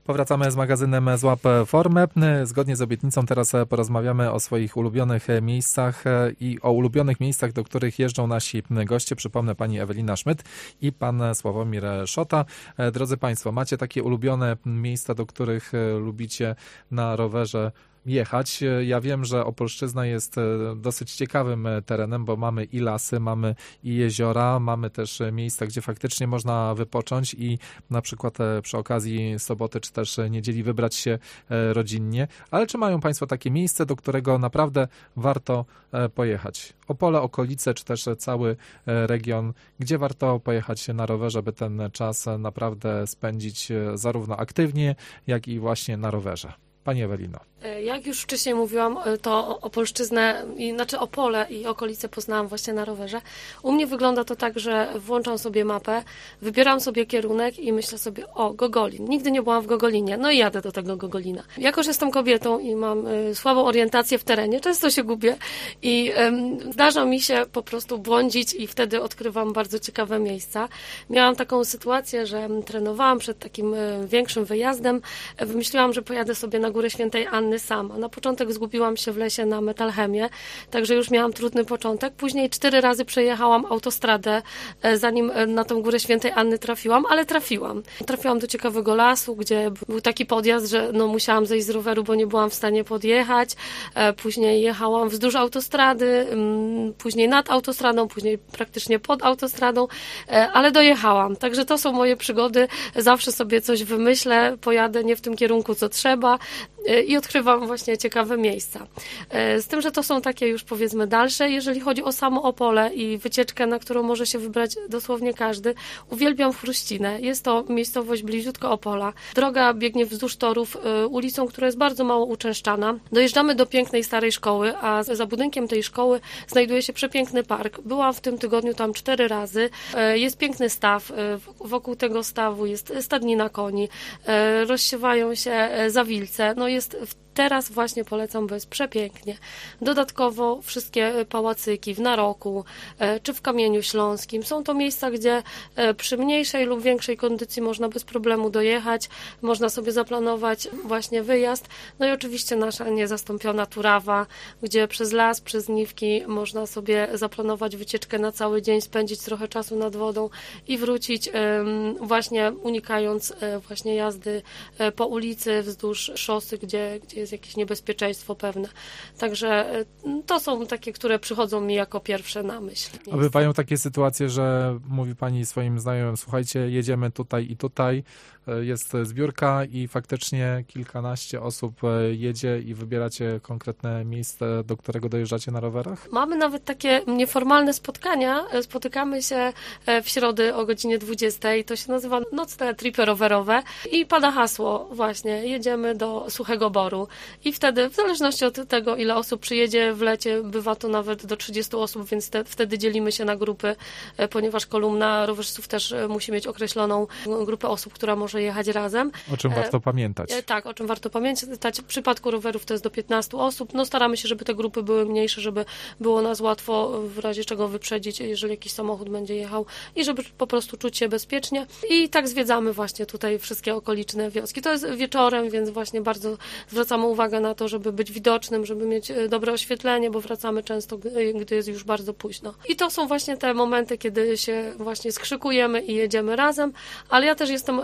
Powracamy z magazynem Złap Formę. Zgodnie z obietnicą teraz porozmawiamy o swoich ulubionych miejscach i o ulubionych miejscach, do których jeżdżą nasi goście. Przypomnę, pani Ewelina Szmyt i pan Sławomir Szota. Drodzy państwo, macie takie ulubione miejsca, do których lubicie na rowerze jechać? Ja wiem, że Opolszczyzna jest dosyć ciekawym terenem, bo mamy i lasy, mamy i jeziora, mamy też miejsca, gdzie faktycznie można wypocząć i na przykład przy okazji soboty czy też niedzieli wybrać się rodzinnie. Ale czy mają państwo takie miejsce, do którego naprawdę warto pojechać? Opole, okolice, czy też cały region, gdzie warto pojechać na rowerze, by ten czas naprawdę spędzić zarówno aktywnie, jak i właśnie na rowerze? Pani Ewelino. Jak już wcześniej mówiłam, to Opolszczyznę, znaczy Opole i okolice poznałam właśnie na rowerze. U mnie wygląda to tak, że włączam sobie mapę, wybieram sobie kierunek i myślę sobie, o, Gogolin. Nigdy nie byłam w Gogolinie, no i jadę do tego Gogolina. Jako, że jestem kobietą i mam słabą orientację w terenie, często się gubię i zdarza mi się po prostu błądzić i wtedy odkrywam bardzo ciekawe miejsca. Miałam taką sytuację, że trenowałam przed takim większym wyjazdem. Wymyśliłam, że pojadę sobie na Górę Świętej Anny sama. Na początek zgubiłam się w lesie na Metalchemię, także już miałam trudny początek. Później 4 razy przejechałam autostradę, zanim na tą Górę Świętej Anny trafiłam, ale trafiłam. Trafiłam do ciekawego lasu, gdzie był taki podjazd, że musiałam zejść z roweru, bo nie byłam w stanie podjechać. Później jechałam wzdłuż autostrady, później nad autostradą, później praktycznie pod autostradą, ale dojechałam. Także to są moje przygody. Zawsze sobie coś wymyślę, pojadę nie w tym kierunku, co trzeba i odkrywam właśnie ciekawe miejsca. Z tym, że to są takie już powiedzmy dalsze. Jeżeli chodzi o samo Opole i wycieczkę, na którą może się wybrać dosłownie każdy, uwielbiam Chruścinę. Jest to miejscowość bliziutko Opola. Droga biegnie wzdłuż torów ulicą, która jest bardzo mało uczęszczana. Dojeżdżamy do pięknej starej szkoły, a za budynkiem tej szkoły znajduje się przepiękny park. Byłam w tym tygodniu tam 4 razy. Jest piękny staw. Wokół tego stawu jest stadnina koni. Rozsiewają się zawilce. No jest teraz właśnie polecam, bo jest przepięknie. Dodatkowo wszystkie pałacyki w Naroku czy w Kamieniu Śląskim. Są to miejsca, gdzie przy mniejszej lub większej kondycji można bez problemu dojechać. Można sobie zaplanować właśnie wyjazd. No i oczywiście nasza niezastąpiona Turawa, gdzie przez las, przez Niwki można sobie zaplanować wycieczkę na cały dzień, spędzić trochę czasu nad wodą i wrócić właśnie unikając właśnie jazdy po ulicy wzdłuż szosy, gdzie jest jakieś niebezpieczeństwo pewne. Także to są takie, które przychodzą mi jako pierwsze na myśl. A bywają takie sytuacje, że mówi pani swoim znajomym, słuchajcie, jedziemy tutaj i tutaj, jest zbiórka i faktycznie kilkanaście osób jedzie i wybieracie konkretne miejsce, do którego dojeżdżacie na rowerach? Mamy nawet takie nieformalne spotkania. Spotykamy się w środę o godzinie 20. To się nazywa nocne tripy rowerowe i pada hasło właśnie, jedziemy do Suchego Boru. I wtedy, w zależności od tego, ile osób przyjedzie w lecie, bywa to nawet do 30 osób, więc wtedy dzielimy się na grupy, ponieważ kolumna rowerzystów też musi mieć określoną grupę osób, która może jechać razem. O czym warto pamiętać. Tak, o czym warto pamiętać. W przypadku rowerów to jest do 15 osób. No staramy się, żeby te grupy były mniejsze, żeby było nas łatwo w razie czego wyprzedzić, jeżeli jakiś samochód będzie jechał i żeby po prostu czuć się bezpiecznie. I tak zwiedzamy właśnie tutaj wszystkie okoliczne wioski. To jest wieczorem, więc właśnie bardzo zwracamy uwagę na to, żeby być widocznym, żeby mieć dobre oświetlenie, bo wracamy często, gdy jest już bardzo późno. I to są właśnie te momenty, kiedy się właśnie skrzykujemy i jedziemy razem, ale ja też jestem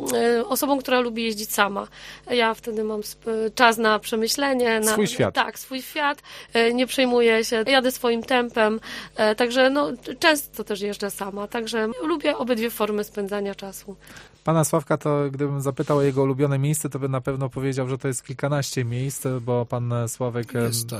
osobą, która lubi jeździć sama. Ja wtedy mam czas na przemyślenie. Swój świat. Tak, swój świat. Nie przejmuję się, jadę swoim tempem, także często też jeżdżę sama, także lubię obydwie formy spędzania czasu. Pana Sławka, to gdybym zapytał o jego ulubione miejsce, to by na pewno powiedział, że to jest kilkanaście miejsc, bo pan Sławek...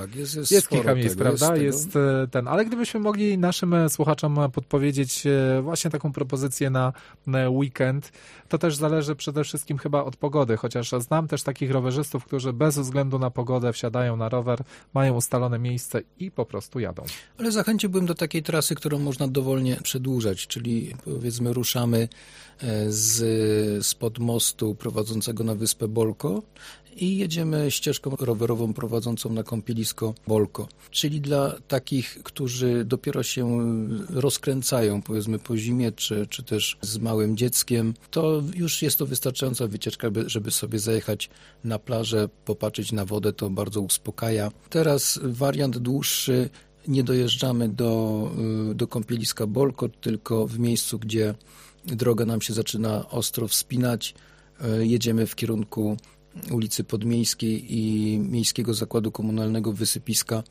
Jest kilka miejsc, prawda? Jest ten. Ale gdybyśmy mogli naszym słuchaczom podpowiedzieć właśnie taką propozycję na weekend, to też zależy przede wszystkim chyba od pogody, chociaż znam też takich rowerzystów, którzy bez względu na pogodę wsiadają na rower, mają ustalone miejsce i po prostu jadą. Ale zachęciłbym do takiej trasy, którą można dowolnie przedłużać, czyli powiedzmy ruszamy spod mostu prowadzącego na wyspę Bolko i jedziemy ścieżką rowerową prowadzącą na kąpielisko Bolko. Czyli dla takich, którzy dopiero się rozkręcają, powiedzmy po zimie, czy też z małym dzieckiem, to już już jest to wystarczająca wycieczka, żeby sobie zajechać na plażę, popatrzeć na wodę, to bardzo uspokaja. Teraz wariant dłuższy, nie dojeżdżamy do kąpieliska Bolko, tylko w miejscu, gdzie droga nam się zaczyna ostro wspinać, jedziemy w kierunku ulicy Podmiejskiej i Miejskiego Zakładu Komunalnego Wysypiska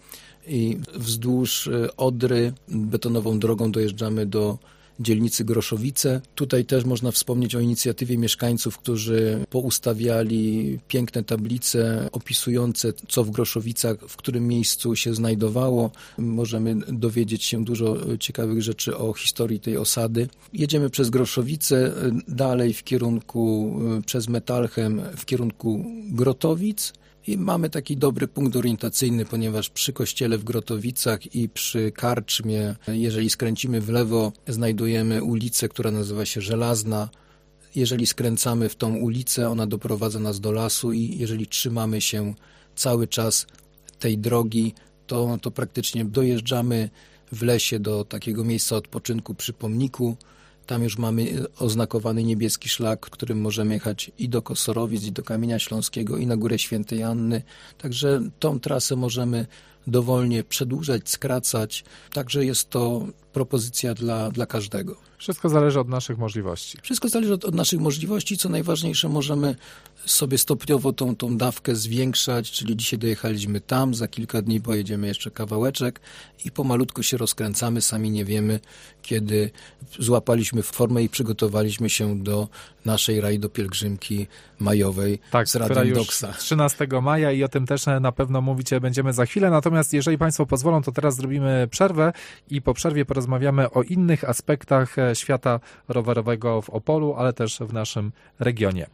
i wzdłuż Odry betonową drogą dojeżdżamy do dzielnicy Groszowice. Tutaj też można wspomnieć o inicjatywie mieszkańców, którzy poustawiali piękne tablice opisujące, co w Groszowicach, w którym miejscu się znajdowało. Możemy dowiedzieć się dużo ciekawych rzeczy o historii tej osady. Jedziemy przez Groszowice, dalej w kierunku, przez Metalchem, w kierunku Grotowic. I mamy taki dobry punkt orientacyjny, ponieważ przy kościele w Grotowicach i przy karczmie, jeżeli skręcimy w lewo, znajdujemy ulicę, która nazywa się Żelazna. Jeżeli skręcamy w tą ulicę, ona doprowadza nas do lasu i jeżeli trzymamy się cały czas tej drogi, to praktycznie dojeżdżamy w lesie do takiego miejsca odpoczynku przy pomniku. Tam już mamy oznakowany niebieski szlak, którym możemy jechać i do Kosorowic, i do Kamienia Śląskiego, i na Górę Świętej Anny. Także tą trasę możemy dowolnie przedłużać, skracać. Także jest to propozycja dla każdego. Wszystko zależy od naszych możliwości. Wszystko zależy od naszych możliwości. Co najważniejsze, możemy sobie stopniowo tą dawkę zwiększać, czyli dzisiaj dojechaliśmy tam, za kilka dni pojedziemy jeszcze kawałeczek i pomalutku się rozkręcamy, sami nie wiemy, kiedy złapaliśmy formę i przygotowaliśmy się do naszej rajdo-pielgrzymki majowej z Radom Doksa. 13 maja i o tym też na pewno mówić będziemy za chwilę, natomiast jeżeli Państwo pozwolą, to teraz zrobimy przerwę i po przerwie porozmawiamy o innych aspektach świata rowerowego w Opolu, ale też w naszym regionie.